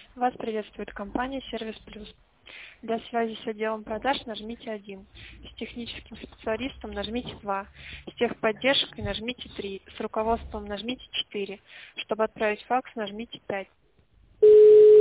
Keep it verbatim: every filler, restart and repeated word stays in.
Вас приветствует компания «Сервис Плюс». Для связи с отделом продаж нажмите один. С техническим специалистом нажмите два. С техподдержкой нажмите три. С руководством нажмите четыре. Чтобы отправить факс, нажмите пять.